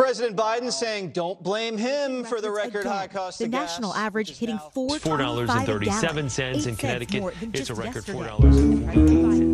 President Biden saying don't blame him for the record high cost of gas. The national average hitting $4.37 $4.37 in Connecticut. It's a record yesterday. $4.